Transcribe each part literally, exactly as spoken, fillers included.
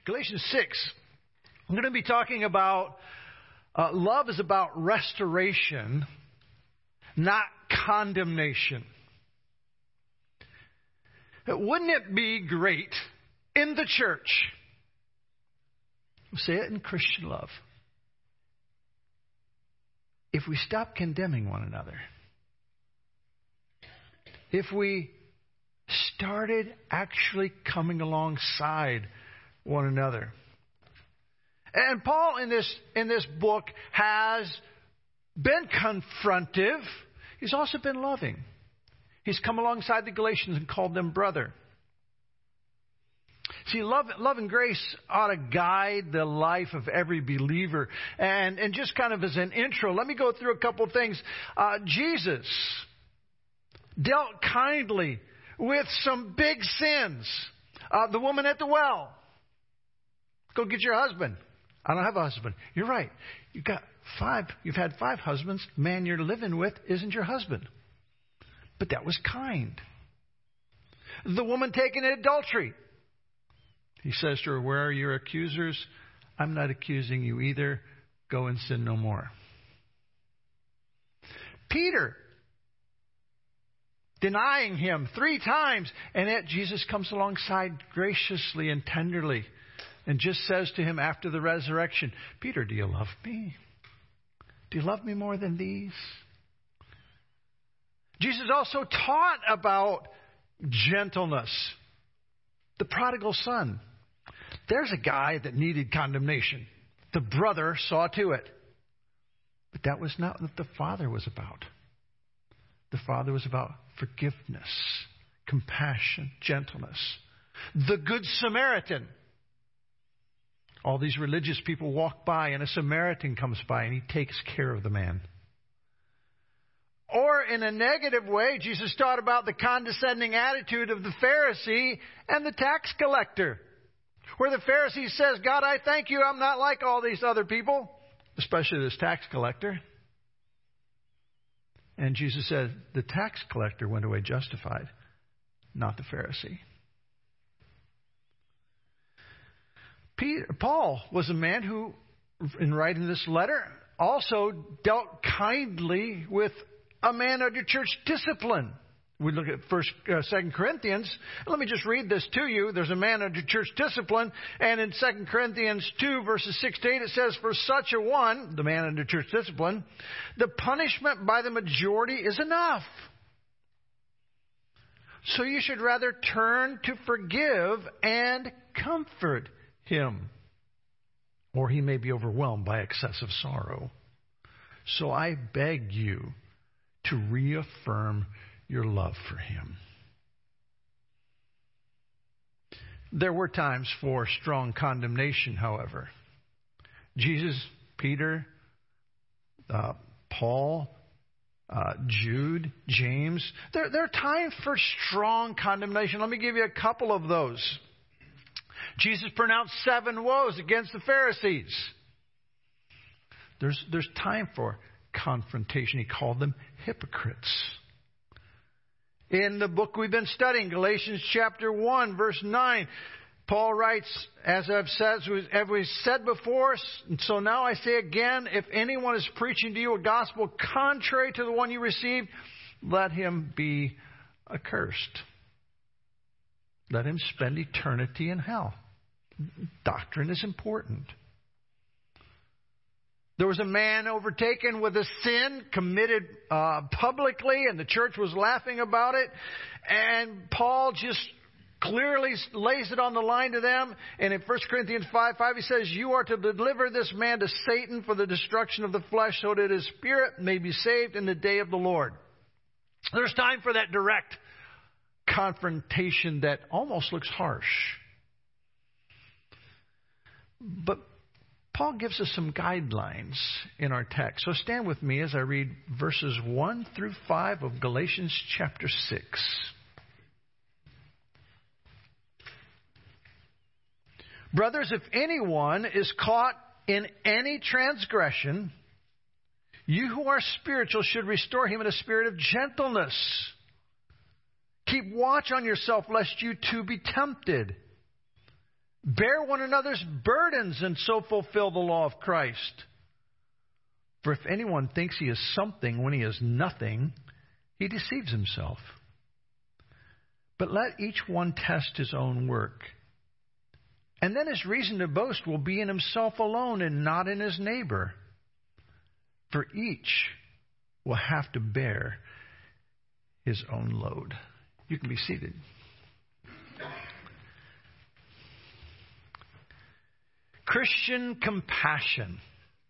Galatians six. I'm going to be talking about uh, love is about restoration, not condemnation. Wouldn't it be great in the church, we'll say it in Christian love, if we stop condemning one another? If we started actually coming alongside one another. And Paul in this in this book has been confrontive. He's also been loving. He's come alongside the Galatians and called them brother. See, love, love and grace ought to guide the life of every believer. And, and just kind of as an intro, let me go through a couple of things. Uh, Jesus dealt kindly with some big sins. Uh, the woman at the well. Go get your husband. I don't have a husband. You're right. You've got five. You've had five husbands. Man you're living with isn't your husband. But that was kind. The woman taken in adultery. He says to her, where are your accusers? I'm not accusing you either. Go and sin no more. Peter, denying him three times. And yet Jesus comes alongside graciously and tenderly and just says to him after the resurrection, Peter, do you love me? Do you love me more than these? Jesus also taught about gentleness. The prodigal son. There's a guy that needed condemnation. The brother saw to it. But that was not what the Father was about. The Father was about forgiveness, compassion, gentleness. The Good Samaritan. All these religious people walk by and a Samaritan comes by and he takes care of the man. Or in a negative way, Jesus taught about the condescending attitude of the Pharisee and the tax collector. Where the Pharisee says, God, I thank you, I'm not like all these other people, especially this tax collector. And Jesus said, the tax collector went away justified, not the Pharisee. Peter, Paul was a man who, in writing this letter, also dealt kindly with a man under church discipline. We look at First, uh, Second Corinthians. Let me just read this to you. There's a man under church discipline, and in Second Corinthians two, verses six to eight, it says, "For such a one, the man under church discipline, the punishment by the majority is enough. So you should rather turn to forgive and comfort him, or he may be overwhelmed by excessive sorrow. So I beg you to reaffirm your love for him." There were times for strong condemnation, however. Jesus, Peter, uh, Paul, uh, Jude, James, there, there are times for strong condemnation. Let me give you a couple of those. Jesus pronounced seven woes against the Pharisees. There's, there's time for confrontation. He called them hypocrites. In the book we've been studying, Galatians chapter one, verse nine, Paul writes, as I've said, as we've said before, and so now I say again, if anyone is preaching to you a gospel contrary to the one you received, let him be accursed. Let him spend eternity in hell. Doctrine is important. There was a man overtaken with a sin committed uh, publicly, and the church was laughing about it. And Paul just clearly lays it on the line to them. And in First Corinthians five five, he says, "You are to deliver this man to Satan for the destruction of the flesh, so that his spirit may be saved in the day of the Lord." There's time for that direct confrontation that almost looks harsh. But Paul gives us some guidelines in our text. So stand with me as I read verses one through five of Galatians chapter six. "Brothers, if anyone is caught in any transgression, you who are spiritual should restore him in a spirit of gentleness. Keep watch on yourself, lest you too be tempted. Bear one another's burdens and so fulfill the law of Christ. For if anyone thinks he is something when he is nothing, he deceives himself. But let each one test his own work. And then his reason to boast will be in himself alone and not in his neighbor. For each will have to bear his own load. You can be seated. Christian compassion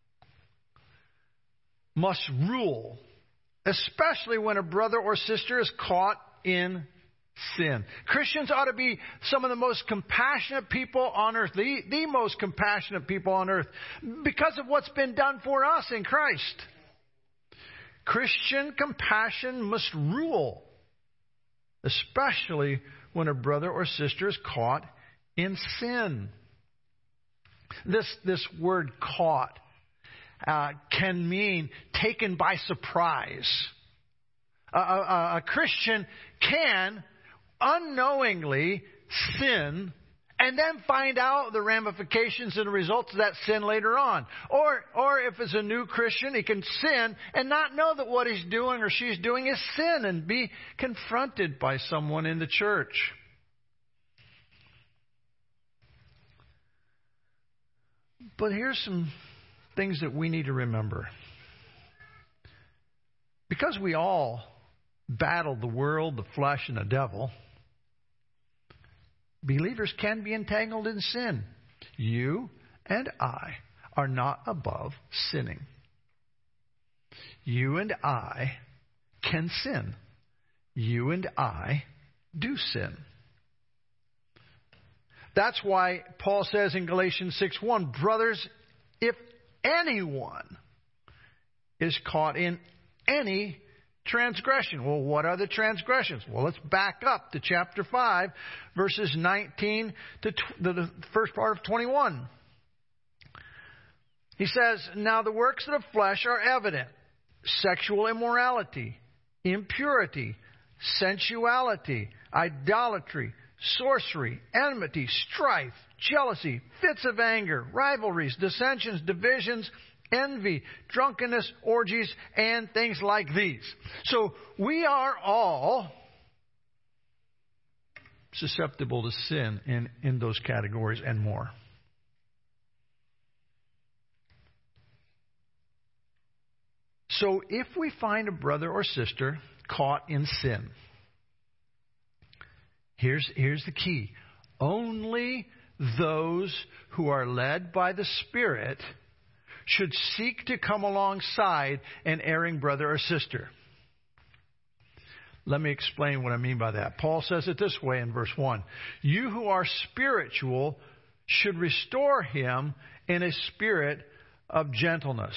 must rule, especially when a brother or sister is caught in sin. Christians ought to be some of the most compassionate people on earth, the, the most compassionate people on earth, because of what's been done for us in Christ. Christian compassion must rule, especially when a brother or sister is caught in sin. This, this word caught uh, can mean taken by surprise. A, a, a Christian can unknowingly sin and then find out the ramifications and the results of that sin later on. Or, or if it's a new Christian, he can sin and not know that what he's doing or she's doing is sin and be confronted by someone in the church. But here's some things that we need to remember. Because we all battle the world, the flesh, and the devil, believers can be entangled in sin. You and I are not above sinning. You and I can sin. You and I do sin. That's why Paul says in Galatians six one, brothers, if anyone is caught in any transgression. Well, what are the transgressions? Well, let's back up to chapter five, verses nineteen to the first part of twenty-one. He says, now the works of the flesh are evident: sexual immorality, impurity, sensuality, idolatry, sorcery, enmity, strife, jealousy, fits of anger, rivalries, dissensions, divisions, envy, drunkenness, orgies, and things like these. So we are all susceptible to sin in, in those categories and more. So if we find a brother or sister caught in sin, here's, here's the key. Only those who are led by the Spirit should seek to come alongside an erring brother or sister. Let me explain what I mean by that. Paul says it this way in verse one. You who are spiritual should restore him in a spirit of gentleness.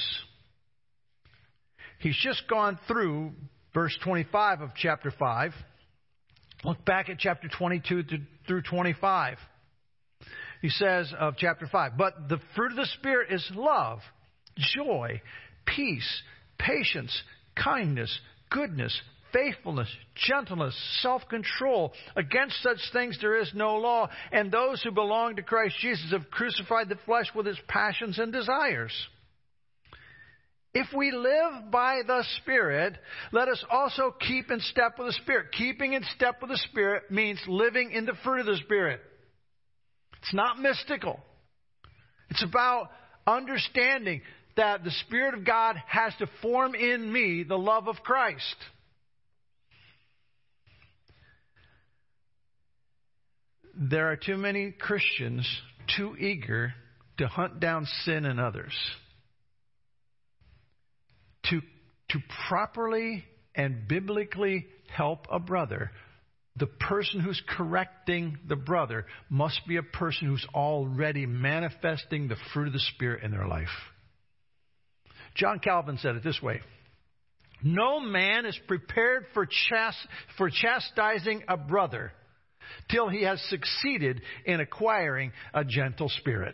He's just gone through verse twenty-five of chapter five. Look back at chapter twenty-two through twenty-five. He says of chapter five, but the fruit of the Spirit is love, joy, peace, patience, kindness, goodness, faithfulness, gentleness, self-control. Against such things there is no law. And those who belong to Christ Jesus have crucified the flesh with its passions and desires. If we live by the Spirit, let us also keep in step with the Spirit. Keeping in step with the Spirit means living in the fruit of the Spirit. It's not mystical. It's about understanding that the Spirit of God has to form in me the love of Christ. There are too many Christians too eager to hunt down sin in others. To, to properly and biblically help a brother, the person who's correcting the brother must be a person who's already manifesting the fruit of the Spirit in their life. John Calvin said it this way. No man is prepared for, chast- for chastising a brother till he has succeeded in acquiring a gentle spirit.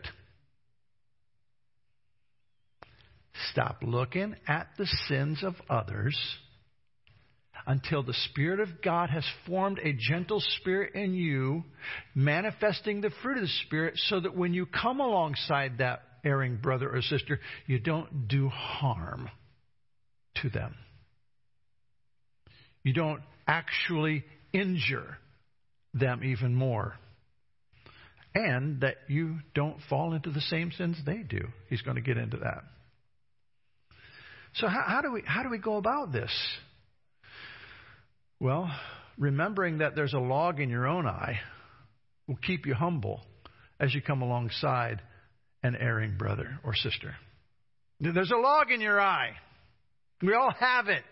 Stop looking at the sins of others until the Spirit of God has formed a gentle spirit in you, manifesting the fruit of the Spirit, so that when you come alongside that erring brother or sister, you don't do harm to them. You don't actually injure them even more. And that you don't fall into the same sins they do. He's going to get into that. So how, how do we how do we go about this? Well, remembering that there's a log in your own eye will keep you humble as you come alongside an erring brother or sister. There's a log in your eye. We all have it.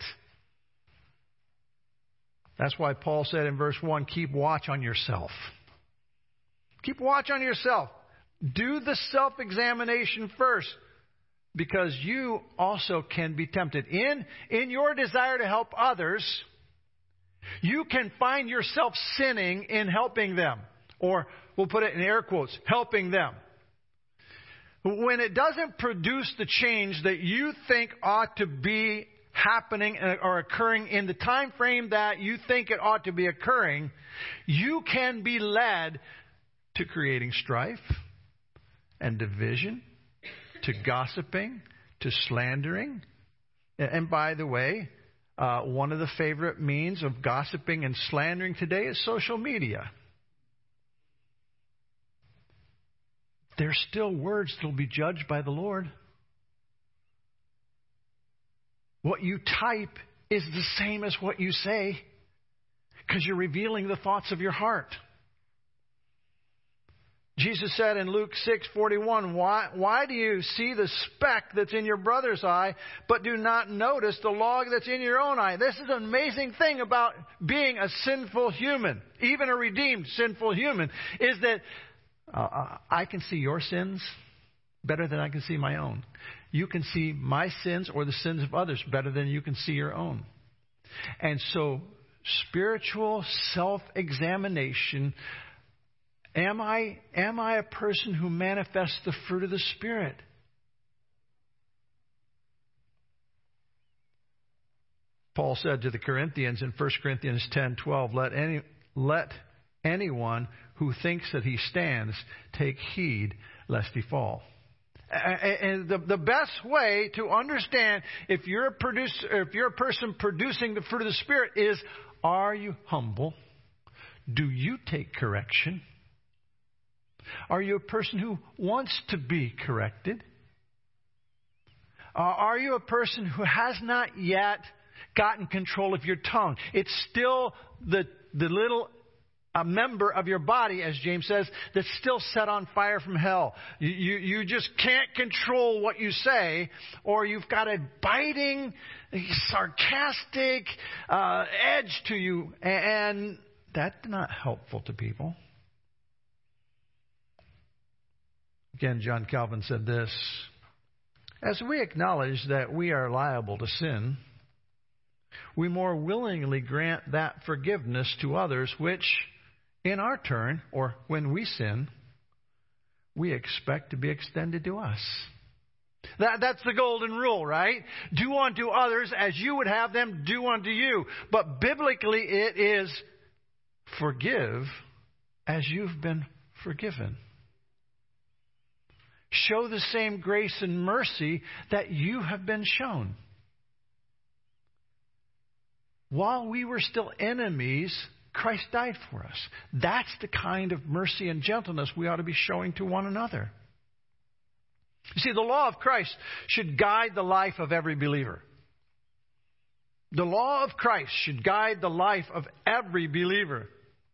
That's why Paul said in verse one, keep watch on yourself. Keep watch on yourself. Do the self-examination first, because you also can be tempted. In, in your desire to help others, you can find yourself sinning in helping them. Or we'll put it in air quotes, helping them. When it doesn't produce the change that you think ought to be happening or occurring in the time frame that you think it ought to be occurring, you can be led to creating strife and division, to gossiping, to slandering. And by the way, uh, one of the favorite means of gossiping and slandering today is social media. There's still words that will be judged by the Lord. What you type is the same as what you say, because you're revealing the thoughts of your heart. Jesus said in Luke six forty-one, why, why do you see the speck that's in your brother's eye, but do not notice the log that's in your own eye? This is an amazing thing about being a sinful human, even a redeemed sinful human, is that uh, I can see your sins better than I can see my own. You can see my sins or the sins of others better than you can see your own. And so, spiritual self-examination. Am I, am I a person who manifests the fruit of the Spirit? Paul said to the Corinthians in First Corinthians ten twelve, let any let anyone who thinks that he stands take heed lest he fall. And the, the best way to understand if you're a producer, if you're a person producing the fruit of the Spirit is, are you humble? Do you take correction? Are you a person who wants to be corrected? Uh, are you a person who has not yet gotten control of your tongue? It's still the the little a member of your body, as James says, that's still set on fire from hell. You, you, you just can't control what you say, or you've got a biting, sarcastic uh, edge to you, and that's not helpful to people. Again, John Calvin said this, as we acknowledge that we are liable to sin, we more willingly grant that forgiveness to others, which, in our turn, or when we sin, we expect to be extended to us. That, that's the golden rule, right? Do unto others as you would have them do unto you. But biblically it is forgive as you've been forgiven. Show the same grace and mercy that you have been shown. While we were still enemies, Christ died for us. That's the kind of mercy and gentleness we ought to be showing to one another. You see, the law of Christ should guide the life of every believer. The law of Christ should guide the life of every believer.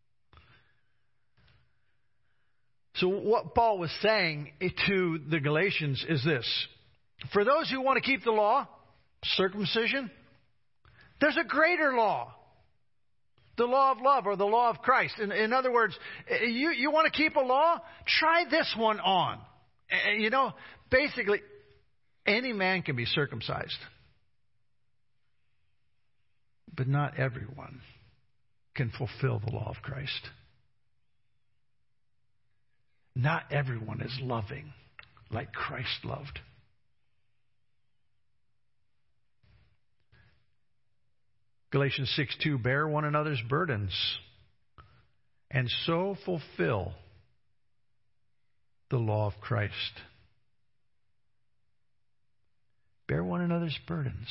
So what Paul was saying to the Galatians is this. For those who want to keep the law, circumcision, there's a greater law. The law of love, or the law of Christ. In, in other words, you, you want to keep a law? Try this one on. You know, basically, any man can be circumcised. But not everyone can fulfill the law of Christ. Not everyone is loving like Christ loved. Galatians six two, bear one another's burdens and so fulfill the law of Christ. Bear one another's burdens.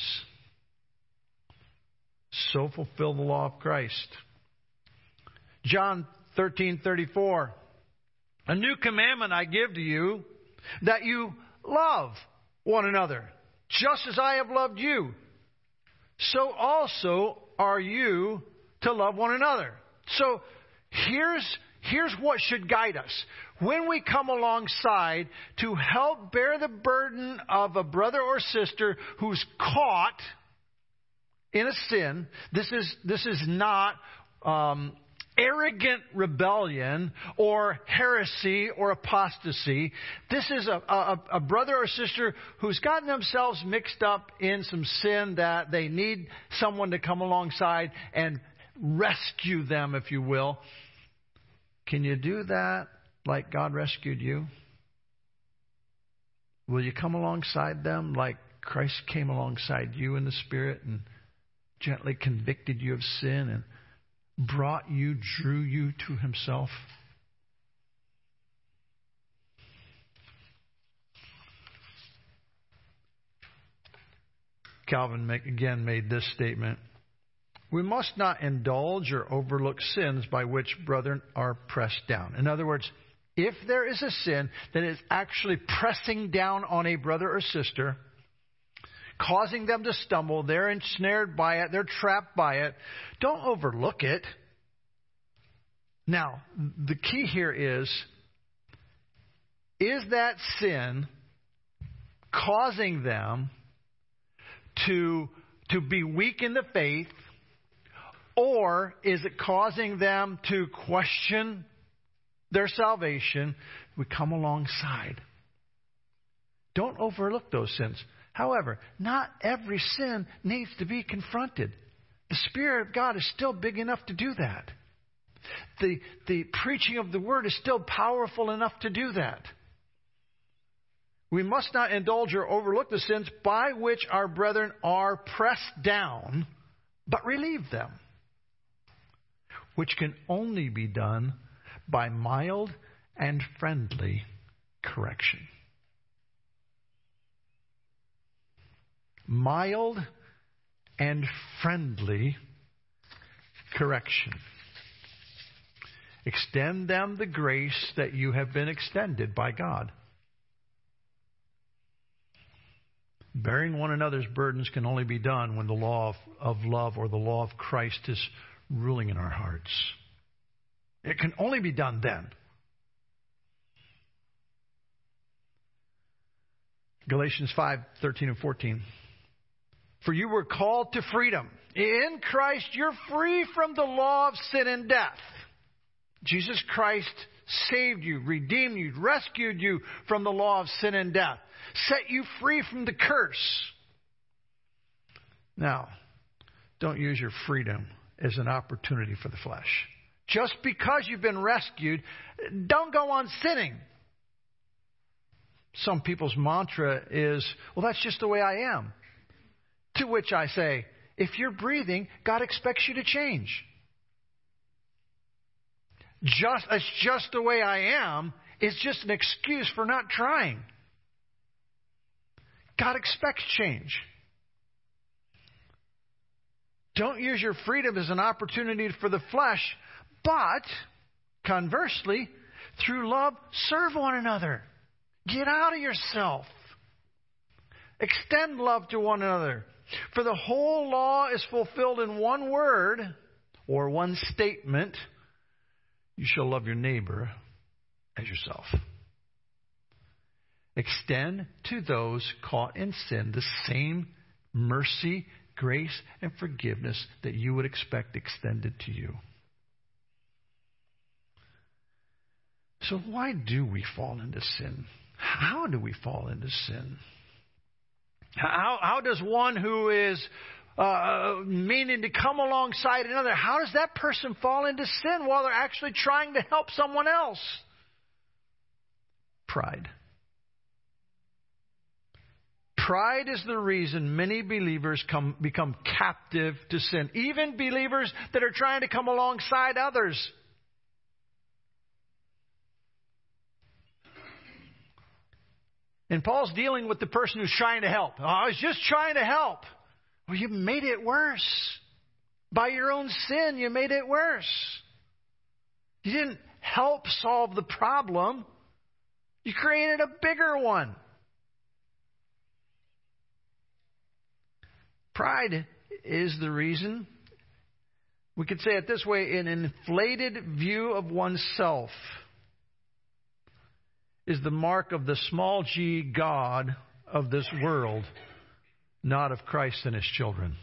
So fulfill the law of Christ. John thirteen thirty-four. A new commandment I give to you, that you love one another, just as I have loved you. So also are you to love one another. So here's, here's what should guide us. When we come alongside to help bear the burden of a brother or sister who's caught in a sin, this is, this is not um, arrogant rebellion or heresy or apostasy. This is a, a, a brother or sister who's gotten themselves mixed up in some sin that they need someone to come alongside and rescue them, if you will. Can you do that like God rescued you? Will you come alongside them like Christ came alongside you in the Spirit and gently convicted you of sin and brought you, drew you to Himself? Calvin again made this statement. We must not indulge or overlook sins by which brethren are pressed down. In other words, if there is a sin that is actually pressing down on a brother or sister, causing them to stumble, they're ensnared by it, they're trapped by it, don't overlook it. Now, the key here is, is that sin causing them to, to be weak in the faith, or is it causing them to question their salvation? We come alongside. Don't overlook those sins. However, not every sin needs to be confronted. The Spirit of God is still big enough to do that. The, the preaching of the Word is still powerful enough to do that. We must not indulge or overlook the sins by which our brethren are pressed down, but relieve them, which can only be done by mild and friendly correction. Mild and friendly correction. Extend them the grace that you have been extended by God. Bearing one another's burdens can only be done when the law of, of love or the law of Christ is ruling in our hearts. It can only be done then. Galatians five thirteen and fourteen. For you were called to freedom. In Christ, you're free from the law of sin and death. Jesus Christ saved you, redeemed you, rescued you from the law of sin and death, set you free from the curse. Now, don't use your freedom as an opportunity for the flesh. Just because you've been rescued, don't go on sinning. Some people's mantra is, well, that's just the way I am. To which I say, if you're breathing, God expects you to change. Just, it's just the way I am is just an excuse for not trying. God expects change. Don't use your freedom as an opportunity for the flesh, but conversely, through love, serve one another. Get out of yourself. Extend love to one another. For the whole law is fulfilled in one word or one statement. You shall love your neighbor as yourself. Extend to those caught in sin the same mercy, grace, and forgiveness that you would expect extended to you. So why do we fall into sin? How do we fall into sin? How, how does one who is uh, meaning to come alongside another, how does that person fall into sin while they're actually trying to help someone else? Pride. Pride is the reason many believers come, become captive to sin. Even believers that are trying to come alongside others. And Paul's dealing with the person who's trying to help. Oh, I was just trying to help. Well, you made it worse. By your own sin, you made it worse. You didn't help solve the problem. You created a bigger one. Pride is the reason. We could say it this way: an inflated view of oneself is the mark of the small g God of this world, not of Christ and His children.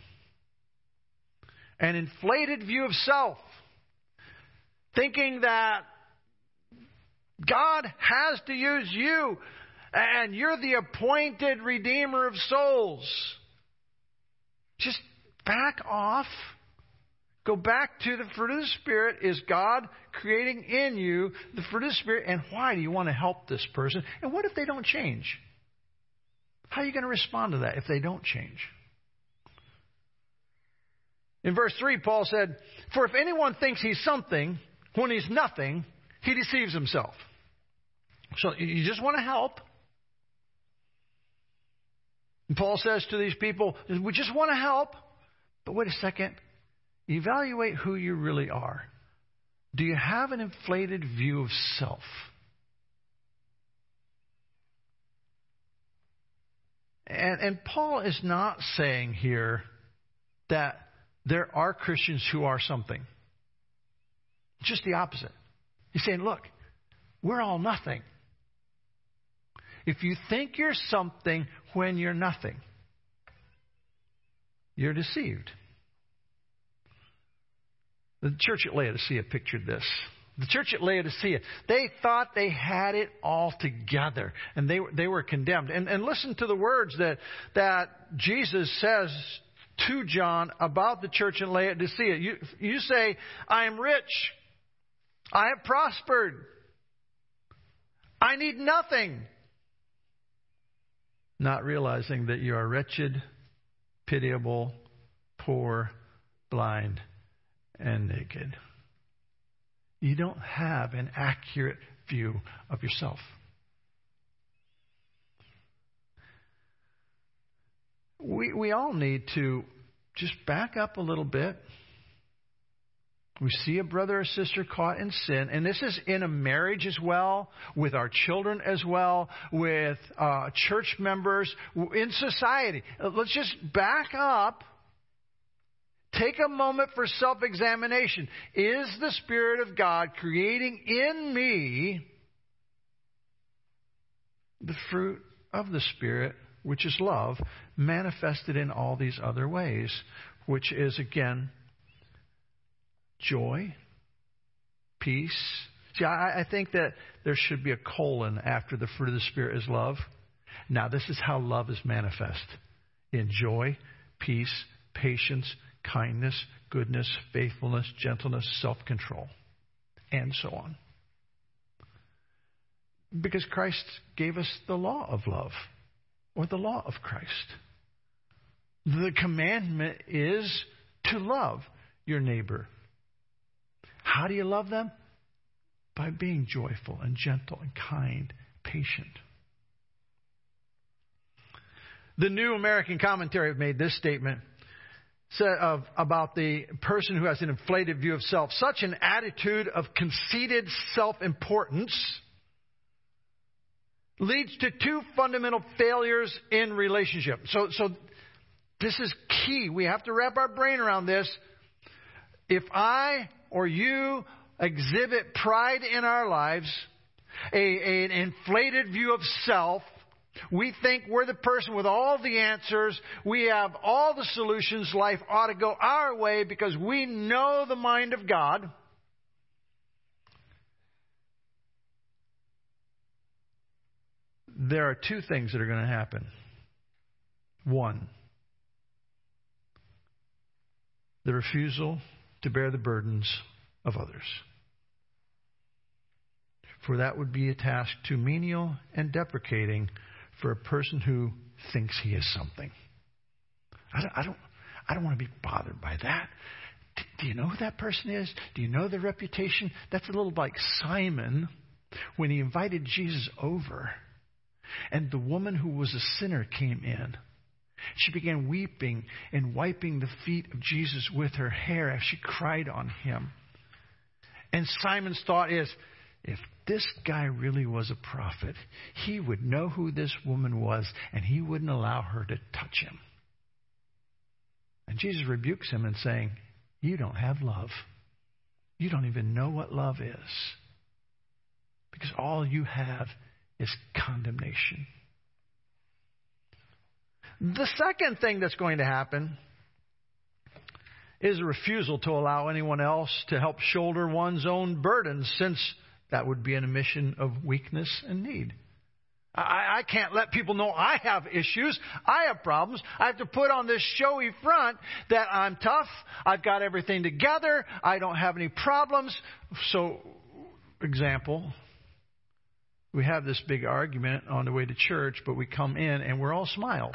An inflated view of self, thinking that God has to use you and you're the appointed redeemer of souls. Just back off. Go back to the fruit of the Spirit. Is God creating in you the fruit of the Spirit? And why do you want to help this person? And what if they don't change? How are you going to respond to that if they don't change? In verse three, Paul said, "For if anyone thinks he's something when he's nothing, he deceives himself." So you just want to help. And Paul says to these people, we just want to help. But wait a second. Evaluate who you really are. Do you have an inflated view of self? And, and Paul is not saying here that there are Christians who are something. Just the opposite. He's saying, look, we're all nothing. If you think you're something when you're nothing, you're deceived. The church at Laodicea pictured this. The church at Laodicea, they thought they had it all together, and they, they were condemned. And, and listen to the words that, that Jesus says to John about the church in Laodicea. You, you say, I am rich. I have prospered. I need nothing. Not realizing that you are wretched, pitiable, poor, blind, and naked. You don't have an accurate view of yourself. We we all need to just back up a little bit. We see a brother or sister caught in sin, and this is in a marriage as well, with our children as well, with uh, church members, in society. Let's just back up. Take a moment for self-examination. Is the Spirit of God creating in me the fruit of the Spirit, which is love, manifested in all these other ways, which is, again, joy, peace. See, I, I think that there should be a colon after the fruit of the Spirit is love. Now, this is how love is manifest: in joy, peace, patience, kindness, goodness, faithfulness, gentleness, self-control, and so on. Because Christ gave us the law of love, or the law of Christ. The commandment is to love your neighbor. How do you love them? By being joyful and gentle and kind, patient. The New American Commentary made this statement of, about the person who has an inflated view of self. Such an attitude of conceited self-importance leads to two fundamental failures in relationship. So, so this is key. We have to wrap our brain around this. If I or you exhibit pride in our lives, a, a, an inflated view of self, we think we're the person with all the answers, we have all the solutions, life ought to go our way because we know the mind of God. There are two things that are going to happen. One, the refusal to bear the burdens of others. For that would be a task too menial and deprecating for a person who thinks he is something. I don't, I don't, I don't want to be bothered by that. D- do you know who that person is? Do you know their reputation? That's a little like Simon when he invited Jesus over, and the woman who was a sinner came in. She began weeping and wiping the feet of Jesus with her hair as she cried on him. And Simon's thought is, if this guy really was a prophet, he would know who this woman was, and he wouldn't allow her to touch him. And Jesus rebukes him and saying, you don't have love. You don't even know what love is. Because all you have is condemnation. The second thing that's going to happen is a refusal to allow anyone else to help shoulder one's own burdens, since that would be an admission of weakness and need. I, I can't let people know I have issues. I have problems. I have to put on this showy front that I'm tough. I've got everything together. I don't have any problems. So, example, we have this big argument on the way to church, but we come in and we're all smiles.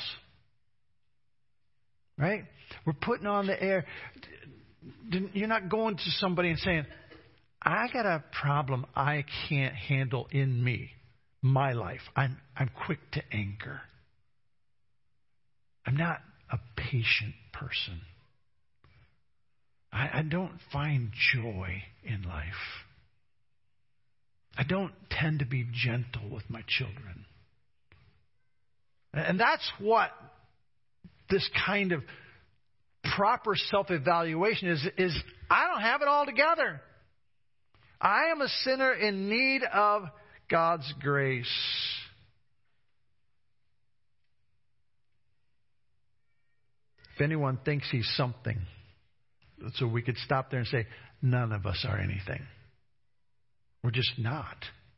Right? We're putting on the air. You're not going to somebody and saying, I got a problem I can't handle in me, my life. I'm, I'm quick to anger. I'm not a patient person. I, I don't find joy in life. I don't tend to be gentle with my children. And that's what this kind of proper self-evaluation is, is I don't have it all together. I am a sinner in need of God's grace. If anyone thinks he's something, so we could stop there and say, none of us are anything. We're just not.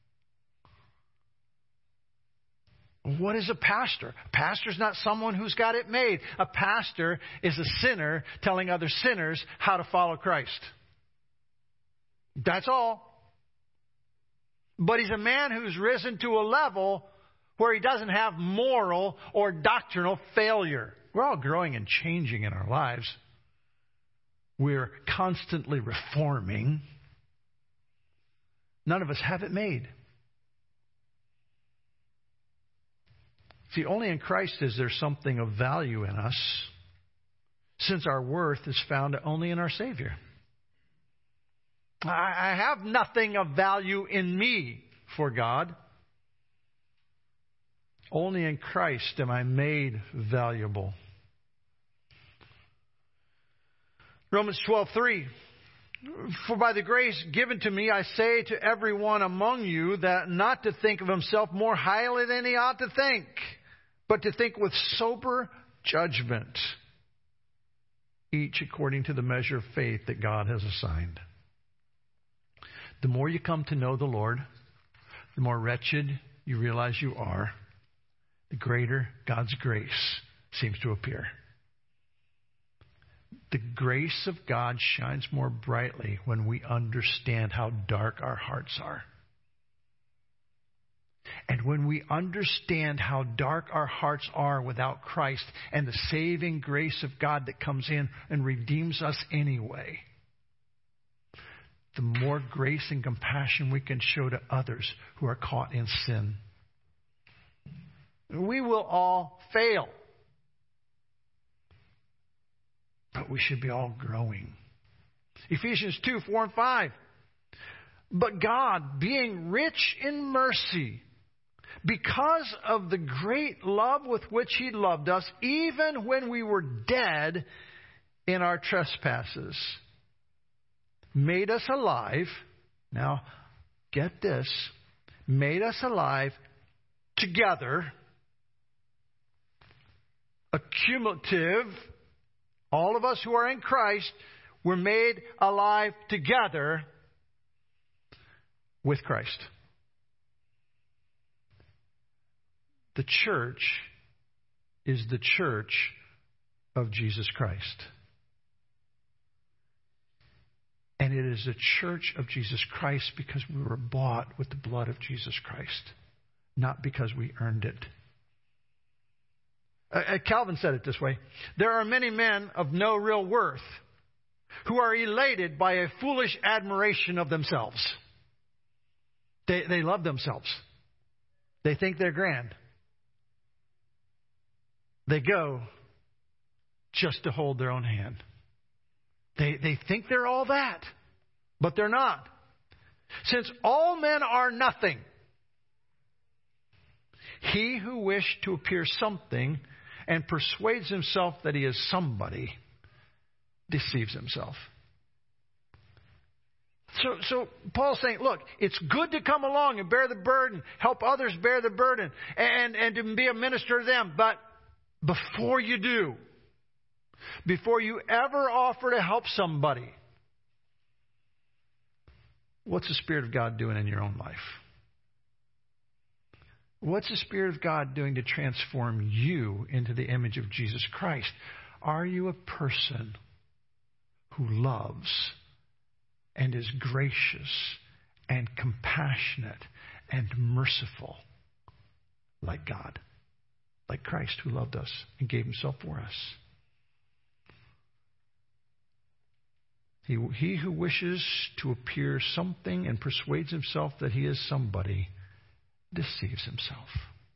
What is a pastor? A pastor is not someone who's got it made. A pastor is a sinner telling other sinners how to follow Christ. That's all. But he's a man who's risen to a level where he doesn't have moral or doctrinal failure. We're all growing and changing in our lives. We're constantly reforming. None of us have it made. See, only in Christ is there something of value in us, since our worth is found only in our Savior. I have nothing of value in me for God. Only in Christ am I made valuable. Romans twelve three. For by the grace given to me, I say to everyone among you that not to think of himself more highly than he ought to think, but to think with sober judgment, each according to the measure of faith that God has assigned. The more you come to know the Lord, the more wretched you realize you are, the greater God's grace seems to appear. The grace of God shines more brightly when we understand how dark our hearts are. And when we understand how dark our hearts are without Christ and the saving grace of God that comes in and redeems us anyway, the more grace and compassion we can show to others who are caught in sin. We will all fail. But we should be all growing. Ephesians two, four, and five. But God, being rich in mercy, because of the great love with which He loved us, even when we were dead in our trespasses, made us alive. Now, get this. Made us alive together. Accumulative. All of us who are in Christ were made alive together with Christ. The church is the church of Jesus Christ. And it is a church of Jesus Christ because we were bought with the blood of Jesus Christ, not because we earned it. Uh, Calvin said it this way: there are many men of no real worth who are elated by a foolish admiration of themselves. They, they love themselves. They think they're grand. They go just to hold their own hand. They, they think they're all that, but they're not. Since all men are nothing, he who wished to appear something and persuades himself that he is somebody deceives himself. So, so Paul's saying, look, it's good to come along and bear the burden, help others bear the burden, and, and to be a minister to them. But before you do, before you ever offer to help somebody, what's the Spirit of God doing in your own life? What's the Spirit of God doing to transform you into the image of Jesus Christ? Are you a person who loves and is gracious and compassionate and merciful like God, like Christ who loved us and gave himself for us? He, he who wishes to appear something and persuades himself that he is somebody deceives himself.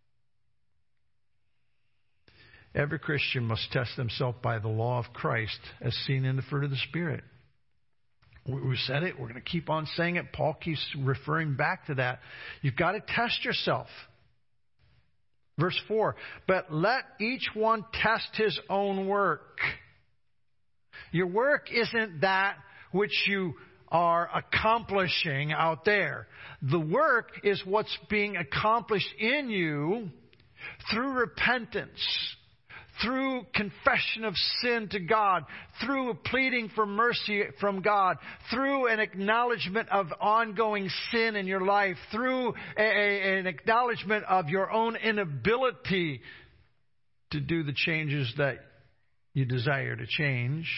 Every Christian must test himself by the law of Christ as seen in the fruit of the Spirit. We said it. We're going to keep on saying it. Paul keeps referring back to that. You've got to test yourself. Verse four, but let each one test his own work. Your work isn't that which you are accomplishing out there. The work is what's being accomplished in you through repentance, through confession of sin to God, through pleading for mercy from God, through an acknowledgement of ongoing sin in your life, through a, a, an acknowledgement of your own inability to do the changes that you desire to change.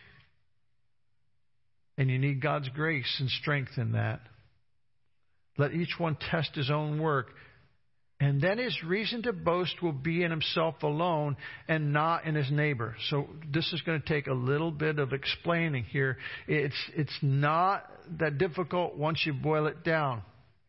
And you need God's grace and strength in that. Let each one test his own work. And then his reason to boast will be in himself alone and not in his neighbor. So this is going to take a little bit of explaining here. It's, it's not that difficult once you boil it down.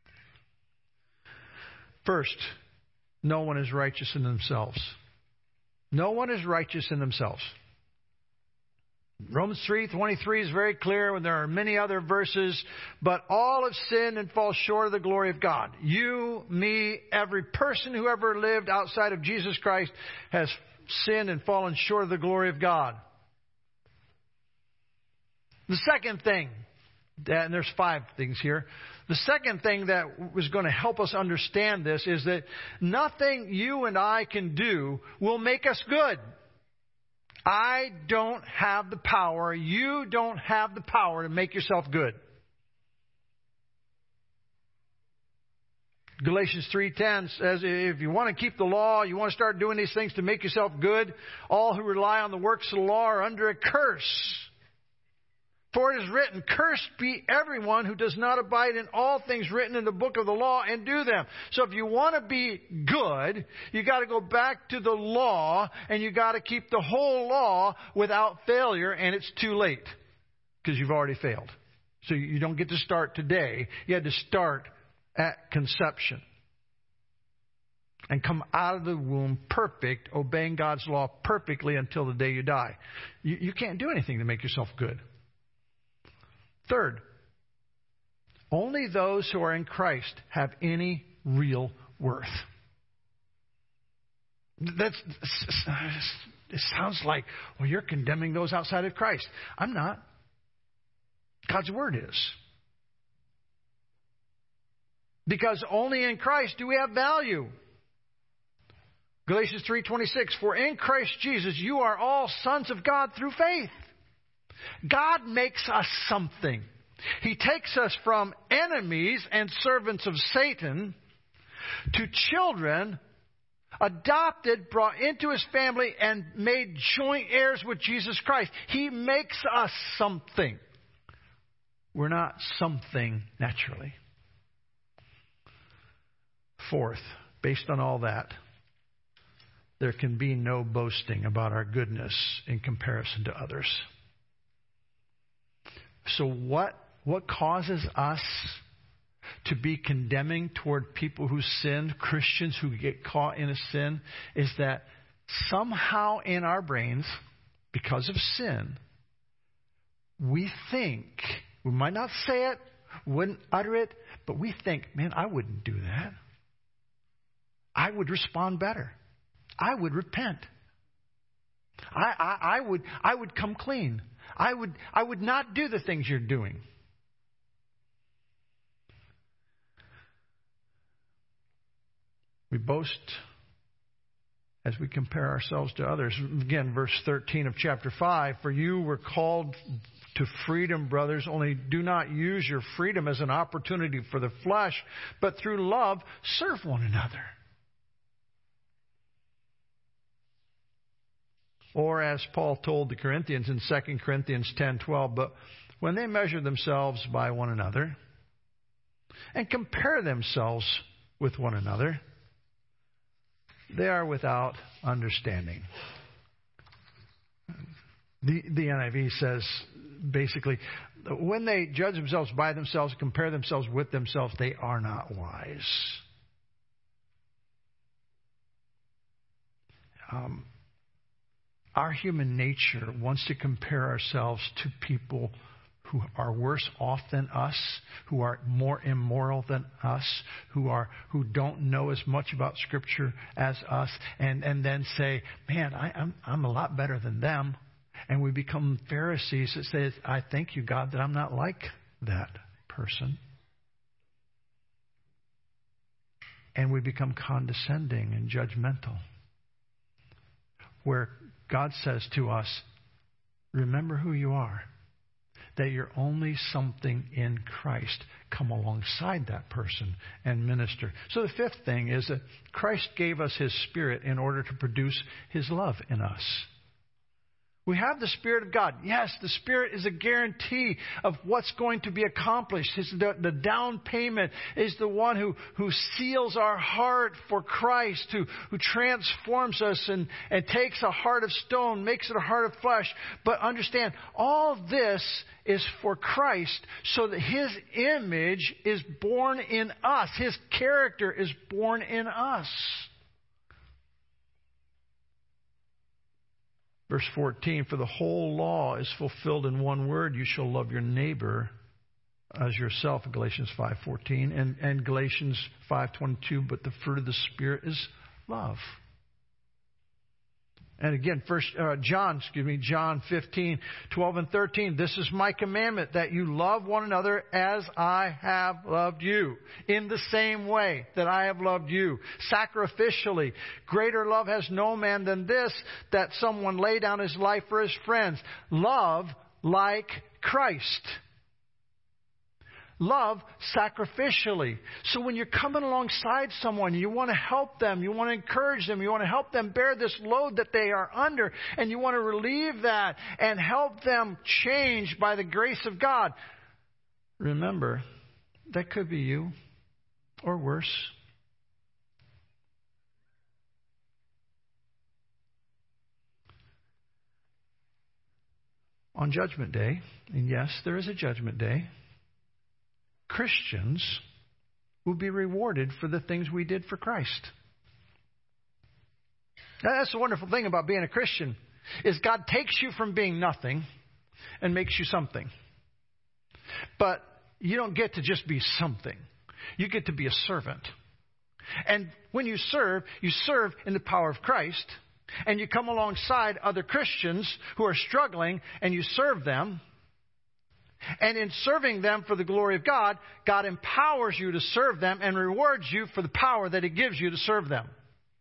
First, no one is righteous in themselves. No one is righteous in themselves. Romans three twenty-three is very clear, and there are many other verses, but all have sinned and fall short of the glory of God. You, me, every person who ever lived outside of Jesus Christ has sinned and fallen short of the glory of God. The second thing, and there's five things here. The second thing that was going to help us understand this is that nothing you and I can do will make us good. I don't have the power. You don't have the power to make yourself good. Galatians three ten says, if you want to keep the law, you want to start doing these things to make yourself good, all who rely on the works of the law are under a curse. For it is written, cursed be everyone who does not abide in all things written in the book of the law and do them. So if you want to be good, you got to go back to the law and you got to keep the whole law without failure, and it's too late because you've already failed. So you don't get to start today. You had to start at conception and come out of the womb perfect, obeying God's law perfectly until the day you die. You, you can't do anything to make yourself good. Third, only those who are in Christ have any real worth. That's, it sounds like, well, you're condemning those outside of Christ. I'm not. God's Word is. Because only in Christ do we have value. Galatians three twenty-six, for in Christ Jesus you are all sons of God through faith. God makes us something. He takes us from enemies and servants of Satan to children, adopted, brought into His family, and made joint heirs with Jesus Christ. He makes us something. We're not something naturally. Fourth, based on all that, there can be no boasting about our goodness in comparison to others. So what, what causes us to be condemning toward people who sin, Christians who get caught in a sin, is that somehow in our brains, because of sin, we think, we might not say it, wouldn't utter it, but we think, man, I wouldn't do that. I would respond better. I would repent. I, I, I would I would come clean. I would I would not do the things you're doing. We boast as we compare ourselves to others. Again, verse thirteen of chapter five, for you were called to freedom, brothers, only do not use your freedom as an opportunity for the flesh, but through love serve one another. Or as Paul told the Corinthians in Second Corinthians ten twelve, but when they measure themselves by one another and compare themselves with one another, they are without understanding. The, the N I V says, basically, when they judge themselves by themselves, compare themselves with themselves, they are not wise. Um, our human nature wants to compare ourselves to people who are worse off than us, who are more immoral than us, who are who don't know as much about Scripture as us, and, and then say, man, I, I'm I'm a lot better than them. And we become Pharisees that say, I thank you, God, that I'm not like that person. And we become condescending and judgmental. Where God says to us, remember who you are. That you're only something in Christ. Come alongside that person and minister. So the fifth thing is that Christ gave us His Spirit in order to produce His love in us. We have the Spirit of God. Yes, the Spirit is a guarantee of what's going to be accomplished. It's the, the down payment is the one who, who seals our heart for Christ, who, who transforms us and, and takes a heart of stone, makes it a heart of flesh. But understand, all this is for Christ so that His image is born in us. His character is born in us. Verse fourteen, for the whole law is fulfilled in one word, you shall love your neighbor as yourself, Galatians five fourteen, and, and Galatians five twenty-two, but the fruit of the Spirit is love. And again, first uh, John, excuse me, John fifteen, twelve and thirteen. This is my commandment, that you love one another as I have loved you. In the same way that I have loved you. Sacrificially. Greater love has no man than this, that someone lay down his life for his friends. Love like Christ. Love sacrificially. So when you're coming alongside someone, you want to help them, you want to encourage them, you want to help them bear this load that they are under, and you want to relieve that and help them change by the grace of God. Remember, that could be you, or worse. On Judgment Day, and yes, there is a Judgment Day, Christians will be rewarded for the things we did for Christ. Now, that's the wonderful thing about being a Christian, is God takes you from being nothing and makes you something. But you don't get to just be something. You get to be a servant. And when you serve, you serve in the power of Christ, and you come alongside other Christians who are struggling, and you serve them. And in serving them for the glory of God, God empowers you to serve them and rewards you for the power that He gives you to serve them.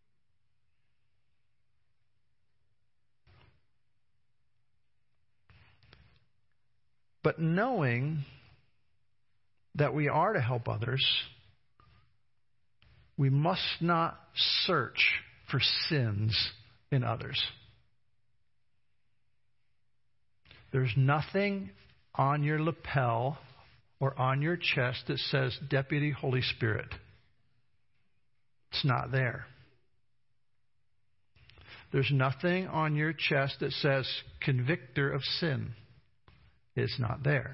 But knowing that we are to help others, we must not search for sins in others. There's nothing on your lapel or on your chest that says Deputy Holy Spirit. It's not there. There's nothing on your chest that says convictor of sin. It's not there.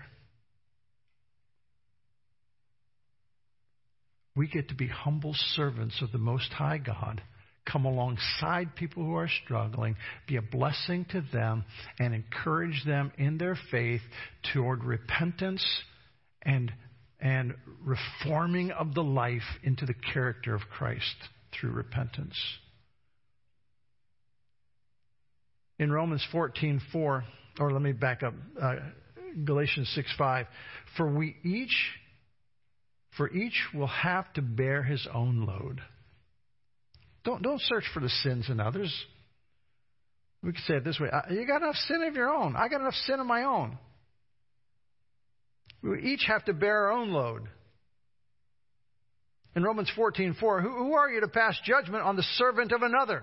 We get to be humble servants of the Most High God, come alongside people who are struggling, be a blessing to them, and encourage them in their faith toward repentance and, and reforming of the life into the character of Christ through repentance. In Romans fourteen four, or let me back up, uh, Galatians six five, for we each, for each will have to bear his own load. Don't, don't search for the sins in others. We could say it this way. You got enough sin of your own. I got enough sin of my own. We each have to bear our own load. In Romans fourteen four, who, who are you to pass judgment on the servant of another?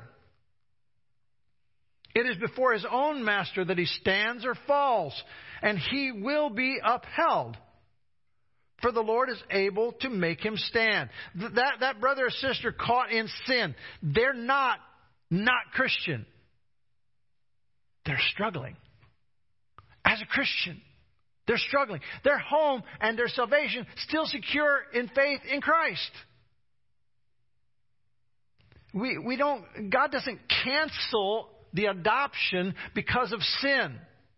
It is before his own master that he stands or falls, and he will be upheld. For the Lord is able to make him stand. That, that brother or sister caught in sin, they're not not Christian. They're struggling. As a Christian, they're struggling. Their home and their salvation still secure in faith in Christ. We we don't. God doesn't cancel the adoption because of sin.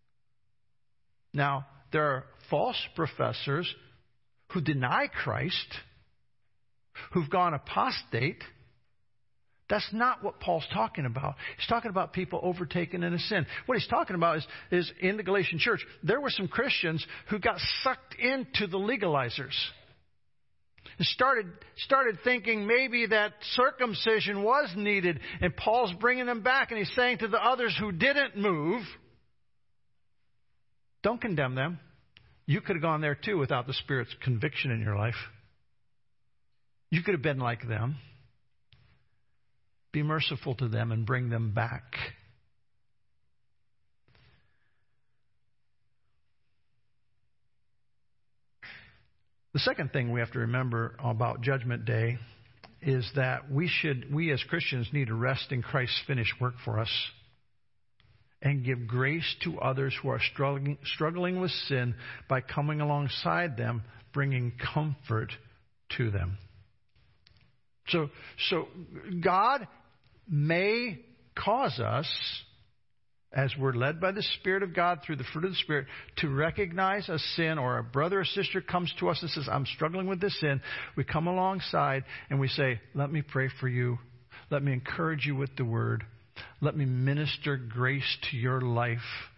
Now, there are false professors who deny Christ, who've gone apostate. That's not what Paul's talking about. He's talking about people overtaken in a sin. What he's talking about is, is in the Galatian church, there were some Christians who got sucked into the legalizers. And started, started thinking maybe that circumcision was needed. And Paul's bringing them back, and he's saying to the others who didn't move, don't condemn them. You could have gone there too without the Spirit's conviction in your life. You could have been like them. Be merciful to them and bring them back. The second thing we have to remember about Judgment Day is that we should, we as Christians need to rest in Christ's finished work for us and give grace to others who are struggling, struggling with sin by coming alongside them, bringing comfort to them. So, so God may cause us, as we're led by the Spirit of God through the fruit of the Spirit, to recognize a sin, or a brother or sister comes to us and says, I'm struggling with this sin. We come alongside and we say, let me pray for you. Let me encourage you with the word. Let me minister grace to your life.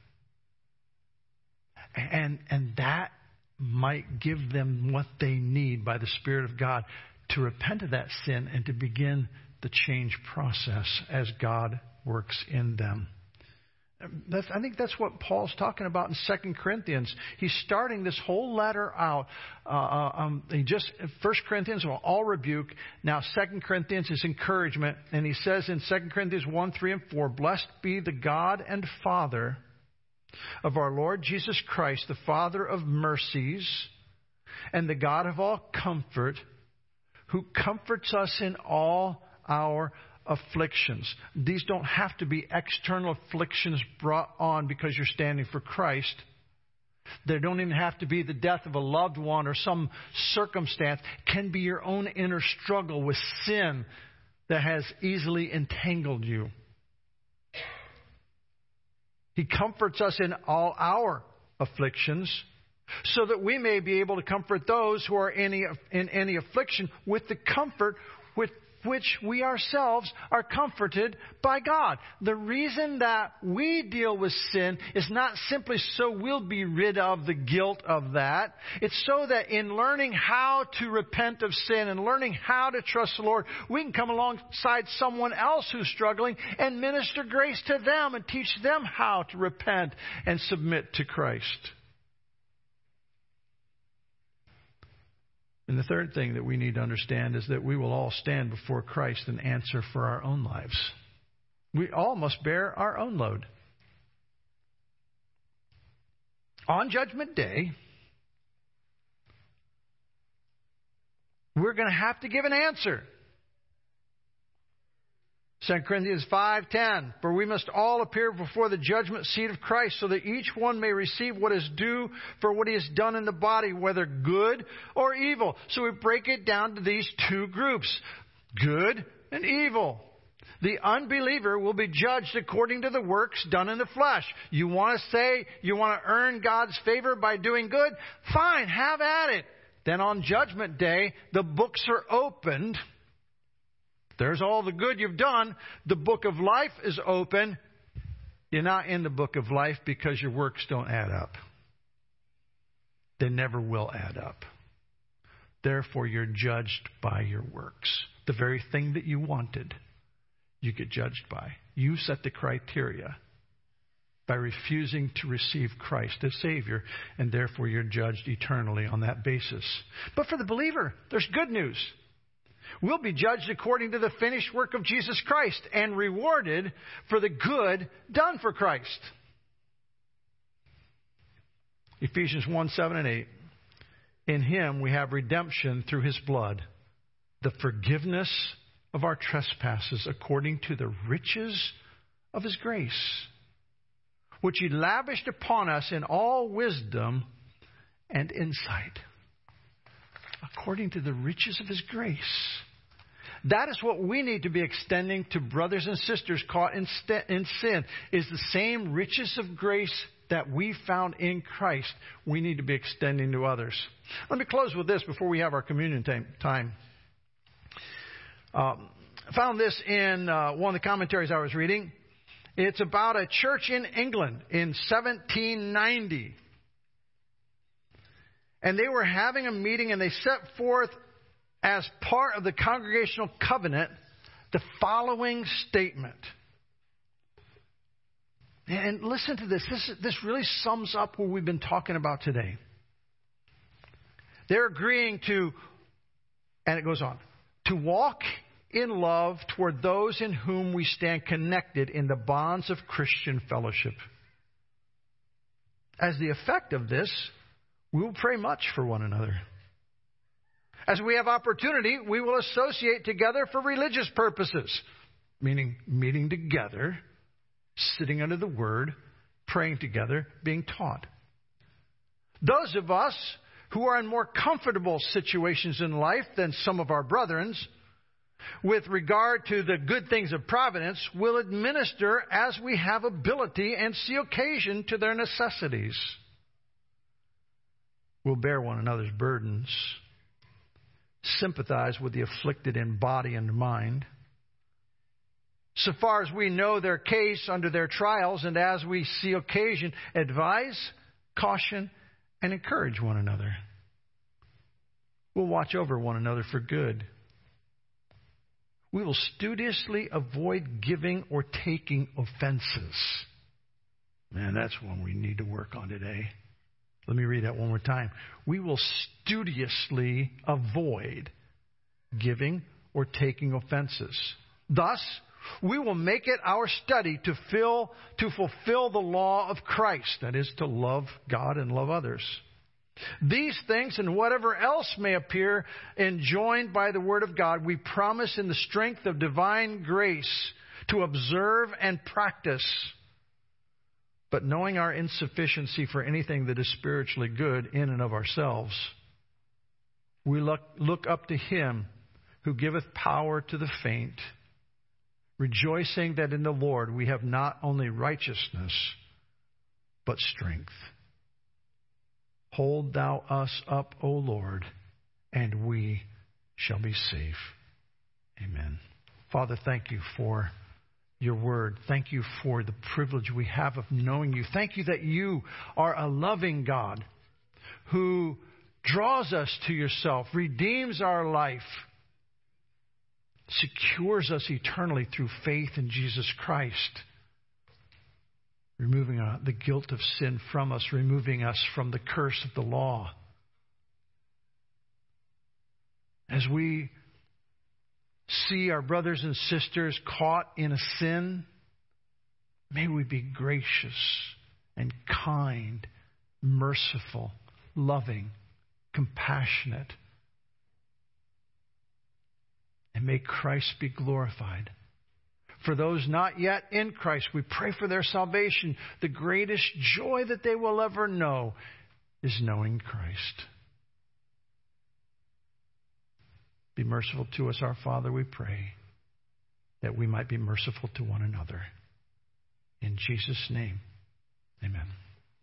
And, and that might give them what they need by the Spirit of God to repent of that sin and to begin the change process as God works in them. That's, I think that's what Paul's talking about in Second Corinthians. He's starting this whole letter out. Uh, um, he just First Corinthians, well, all rebuke. Now Second Corinthians is encouragement. And he says in Second Corinthians one, three, and four, blessed be the God and Father of our Lord Jesus Christ, the Father of mercies and the God of all comfort, who comforts us in all our afflictions. These don't have to be external afflictions brought on because you're standing for Christ. They don't even have to be the death of a loved one or some circumstance. It can be your own inner struggle with sin that has easily entangled you. He comforts us in all our afflictions so that we may be able to comfort those who are in any, in any affliction with the comfort with which we ourselves are comforted by God. The reason that we deal with sin is not simply so we'll be rid of the guilt of that. It's so that in learning how to repent of sin and learning how to trust the Lord, we can come alongside someone else who's struggling and minister grace to them and teach them how to repent and submit to Christ. And the third thing that we need to understand is that we will all stand before Christ and answer for our own lives. We all must bear our own load. On Judgment Day, we're going to have to give an answer. Second Corinthians five ten, for we must all appear before the judgment seat of Christ, so that each one may receive what is due for what he has done in the body, whether good or evil. So we break it down to these two groups, good and evil. The unbeliever will be judged according to the works done in the flesh. You want to say you want to earn God's favor by doing good? Fine, have at it. Then on Judgment Day, the books are opened. There's all the good you've done. The book of life is open. You're not in the book of life because your works don't add up. They never will add up. Therefore, you're judged by your works. The very thing that you wanted, you get judged by. You set the criteria by refusing to receive Christ as Savior, and therefore you're judged eternally on that basis. But for the believer, there's good news. We'll be judged according to the finished work of Jesus Christ and rewarded for the good done for Christ. Ephesians one, seven and eight. In Him we have redemption through His blood, the forgiveness of our trespasses according to the riches of His grace, which He lavished upon us in all wisdom and insight. According to the riches of His grace. That is what we need to be extending to brothers and sisters caught in, st- in sin, is the same riches of grace that we found in Christ we need to be extending to others. Let me close with this before we have our communion time. Um, I found this in uh, one of the commentaries I was reading. It's about a church in England in seventeen ninety. And they were having a meeting, and they set forth as part of the congregational covenant the following statement. And listen to this. This, this really sums up what we've been talking about today. They're agreeing to, and it goes on, to walk in love toward those in whom we stand connected in the bonds of Christian fellowship. As the effect of this, we will pray much for one another. As we have opportunity, we will associate together for religious purposes, meaning meeting together, sitting under the Word, praying together, being taught. Those of us who are in more comfortable situations in life than some of our brethren, with regard to the good things of providence, will administer as we have ability and see occasion to their necessities. We'll bear one another's burdens, sympathize with the afflicted in body and mind, so far as we know their case under their trials, and as we see occasion, advise, caution, and encourage one another. We'll watch over one another for good. We will studiously avoid giving or taking offenses. Man, that's one we need to work on today. Let me read that one more time. We will studiously avoid giving or taking offenses. Thus, we will make it our study to fill, to fulfill the law of Christ. That is, to love God and love others. These things and whatever else may appear enjoined by the Word of God, we promise in the strength of divine grace to observe and practice. But knowing our insufficiency for anything that is spiritually good in and of ourselves, we look, look up to Him who giveth power to the faint, rejoicing that in the Lord we have not only righteousness, but strength. Hold thou us up, O Lord, and we shall be safe. Amen. Father, thank you for your word. Thank you for the privilege we have of knowing you. Thank you that you are a loving God who draws us to yourself, redeems our life, secures us eternally through faith in Jesus Christ, removing uh, the guilt of sin from us, removing us from the curse of the law. As we see our brothers and sisters caught in a sin, may we be gracious and kind, merciful, loving, compassionate. And may Christ be glorified. For those not yet in Christ, we pray for their salvation. The greatest joy that they will ever know is knowing Christ. Be merciful to us, our Father, we pray, that we might be merciful to one another. In Jesus' name, amen.